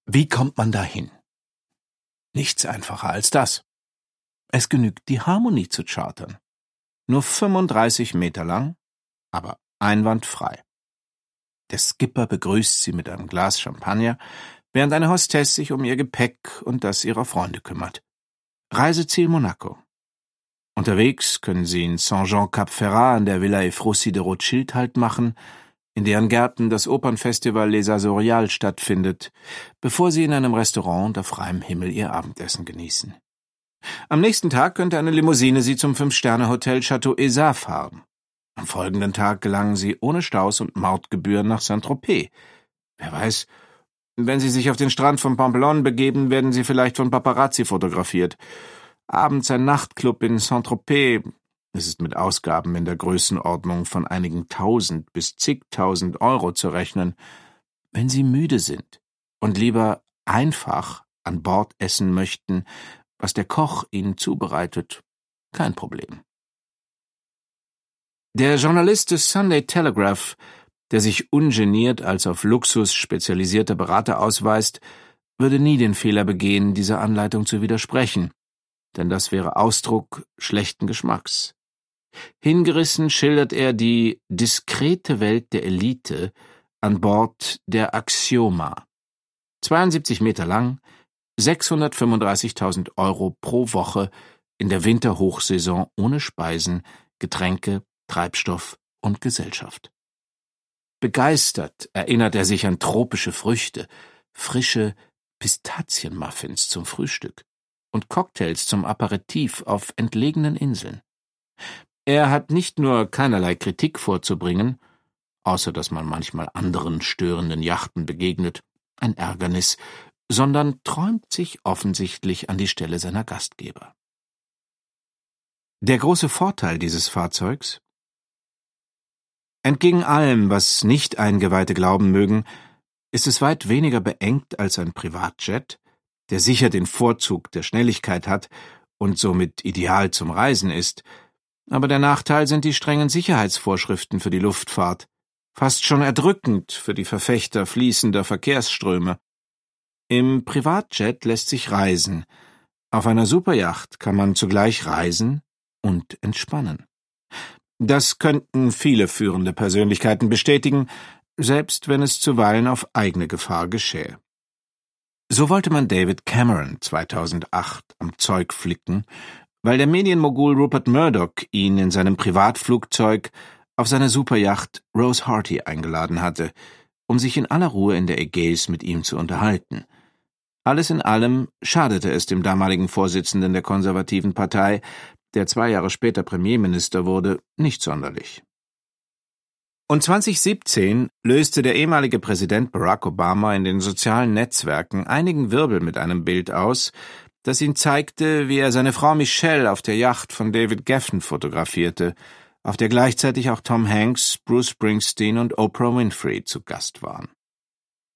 Wie kommt man dahin? Nichts einfacher als das. Es genügt, die Harmonie zu chartern. Nur 35 Meter lang, aber einwandfrei. Der Skipper begrüßt sie mit einem Glas Champagner, während eine Hostess sich um ihr Gepäck und das ihrer Freunde kümmert. Reiseziel Monaco. Unterwegs können sie in Saint-Jean-Cap-Ferrat an der Villa Efrossi de Rothschild Halt machen, in deren Gärten das Opernfestival Les Azoriales stattfindet, bevor sie in einem Restaurant unter freiem Himmel ihr Abendessen genießen. Am nächsten Tag könnte eine Limousine sie zum 5-Sterne-Hotel Château Esar fahren. Am folgenden Tag gelangen sie ohne Staus und Mautgebühren nach Saint-Tropez. Wer weiß, wenn sie sich auf den Strand von Pampelonne begeben, werden sie vielleicht von Paparazzi fotografiert. Abends ein Nachtclub in Saint-Tropez. Es ist mit Ausgaben in der Größenordnung von einigen Tausend bis zigtausend Euro zu rechnen. Wenn Sie müde sind und lieber einfach an Bord essen möchten, was der Koch Ihnen zubereitet, kein Problem. Der Journalist des Sunday Telegraph, der sich ungeniert als auf Luxus spezialisierter Berater ausweist, würde nie den Fehler begehen, dieser Anleitung zu widersprechen, denn das wäre Ausdruck schlechten Geschmacks. Hingerissen schildert er die diskrete Welt der Elite an Bord der Axioma. 72 Meter lang, 635.000 Euro pro Woche in der Winterhochsaison ohne Speisen, Getränke, Treibstoff und Gesellschaft. Begeistert erinnert er sich an tropische Früchte, frische Pistazienmuffins zum Frühstück und Cocktails zum Aperitif auf entlegenen Inseln. Er hat nicht nur keinerlei Kritik vorzubringen, außer dass man manchmal anderen störenden Yachten begegnet, ein Ärgernis, sondern träumt sich offensichtlich an die Stelle seiner Gastgeber. Der große Vorteil dieses Fahrzeugs? Entgegen allem, was Nicht-Eingeweihte glauben mögen, ist es weit weniger beengt als ein Privatjet, der sicher den Vorzug der Schnelligkeit hat und somit ideal zum Reisen ist, aber der Nachteil sind die strengen Sicherheitsvorschriften für die Luftfahrt, fast schon erdrückend für die Verfechter fließender Verkehrsströme. Im Privatjet lässt sich reisen, auf einer Superyacht kann man zugleich reisen und entspannen. Das könnten viele führende Persönlichkeiten bestätigen, selbst wenn es zuweilen auf eigene Gefahr geschähe. So wollte man David Cameron 2008 am Zeug flicken, weil der Medienmogul Rupert Murdoch ihn in seinem Privatflugzeug auf seine Superyacht Rose Harty eingeladen hatte, um sich in aller Ruhe in der Ägäis mit ihm zu unterhalten. Alles in allem schadete es dem damaligen Vorsitzenden der konservativen Partei, der 2 Jahre später Premierminister wurde, nicht sonderlich. Und 2017 löste der ehemalige Präsident Barack Obama in den sozialen Netzwerken einigen Wirbel mit einem Bild aus, das ihn zeigte, wie er seine Frau Michelle auf der Yacht von David Geffen fotografierte, auf der gleichzeitig auch Tom Hanks, Bruce Springsteen und Oprah Winfrey zu Gast waren.